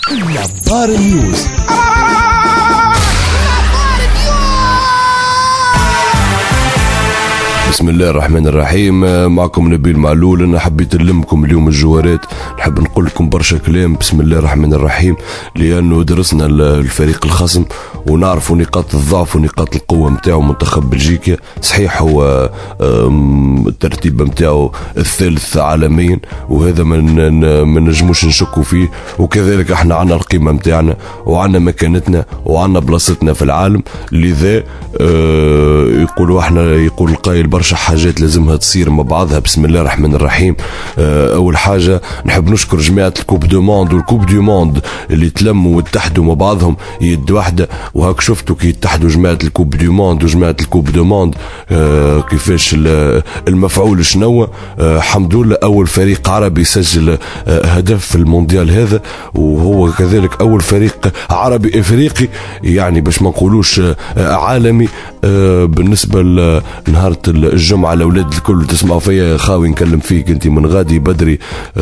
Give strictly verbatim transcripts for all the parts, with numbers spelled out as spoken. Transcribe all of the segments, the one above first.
نظار نيوز. بسم الله الرحمن الرحيم. معكم نبيل معلول. انا حبيت نلمكم اليوم الجوارات، نحب نقول لكم برشا كلام. بسم الله الرحمن الرحيم، لانه درسنا الفريق الخصم ونعرفوا نقاط الضعف ونقاط القوه نتاعو. منتخب بلجيكا صحيح هو الترتيب نتاعو الثالث عالميا، وهذا من ما نجموش نشكوا فيه، وكذلك احنا عنا القيمه نتاعنا وعنا مكانتنا وعنا بلاصتنا في العالم. لذا يقولوا احنا يقول القائل برشا حاجات لازمها تصير مع بعضها. بسم الله الرحمن الرحيم. اول حاجه نحب نشكر جماعه الكوب دو موند والكوب دو موند اللي تلموا واتحدوا مع بعضهم يد واحده، وهاك شفتوا كي يتحدوا جماعه الكوب دو موند وجماعه الكوب دو موند كيفاش المفعول شنو. الحمد لله اول فريق عربي يسجل هدف في المونديال هذا، وهو كذلك اول فريق عربي افريقي، يعني باش ما نقولوش عالمي. بالنسبه لنهار الجمعه الاولاد الكل تسمعوا فيا خاوي نكلم فيك انت من غادي بدري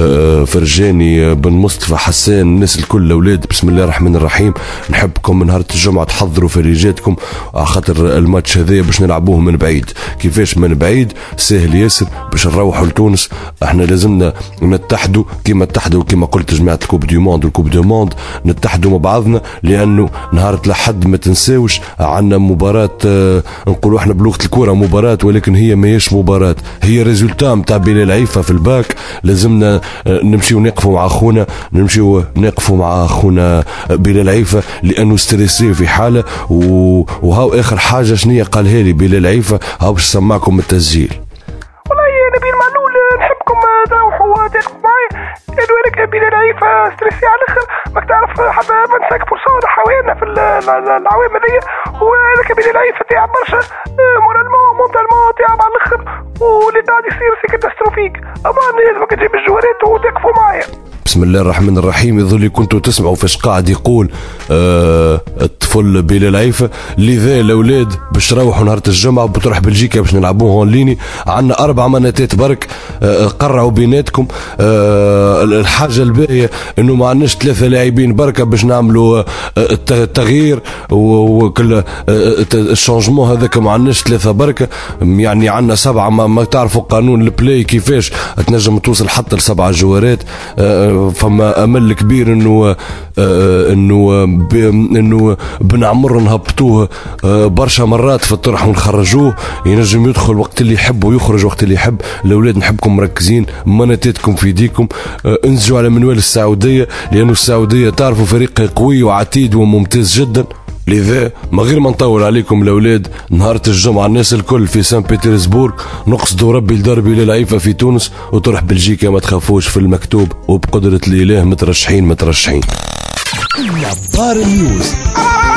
فرجاني بن مصطفى حسان الناس الكل الاولاد. بسم الله الرحمن الرحيم. نحبكم من نهار الجمعه تحضروا فريجاتكم خاطر الماتش هذايا باش نلعبوه من بعيد. كيفاش من بعيد؟ سهل ياسر. باش نروحوا لتونس احنا لازمنا نتحدوا كما اتحدوا كما قلت جماعه الكوب دو موند والكوب دو موند، نتحدوا مع بعضنا، لانه نهار لحد ما تنساوش عندنا مباراه نقولوا احنا بلغه الكره مباراه، ولكن هي ماهيش مباراه، هي ريزولتا نتاع بلال عيفه في الباك. لازمنا نمشيو نقفوا مع اخونا نمشيو نقفوا مع اخونا بلال عيفه، لانه ستريسي في حاله. وهاو اخر حاجه شنية قالها لي بلال عيفه، هاو باش نسمعكم التسجيل. والله يا نبيل معلول نحبكم تروحوا تلقوا معايا، لانه انا بلال عيفه ستريسي على الاخر. ماك تعرف حتى خمسة بالمية حوالينا في العوام هذيا، وانا بلال عيفه تاع برشا مورالمون مونتالمون تاع على الاخر، واللي قاعد يصير سي كاتاستروفيك. اما لازمك تجيب الجوارات وتقفوا معايا. بسم الله الرحمن الرحيم. يظل كنتوا تسمعوا فاش قاعد يقول آه الطفل بلال عيفه. لذا الاولاد باش تروحوا نهار الجمعه بتروح بلجيكا باش نلعبوه اون ليني. عندنا اربع مناتات برك، آه قرعوا بيناتكم. آه الحاجه الباقيه انه ما عندناش ثلاثه لاعبين بركه باش نعملوا آه التغيير وكل الشونجمون هذاك. ما عندناش ثلاثه بركه، يعني عندنا سبعه. ما, ما تعرفوا قانون البلاي كيفاش تنجم توصل حتى لسبعه جوارات. آه فما امل كبير انه آه انه انه بن عمر نهبطوه آه برشا مرات في الطرح ونخرجوه، ينجم يدخل وقت اللي يحب ويخرج وقت اللي يحب. الاولاد نحبكم مركزين، مناتاتكم في يديكم. آه انزجوا على منوال السعوديه، لانه السعوديه تعرفوا فريق قوي وعتيد وممتاز جدا. لذا ما غير ما نطول عليكم الاولاد، نهار الجمعه الناس الكل في سان بيترسبورغ نقصدوا ربي لدار بلال عيفه في تونس، وتروح بلجيكا ما تخافوش في المكتوب، وبقدره الاله مترشحين مترشحين. نظار نيوز.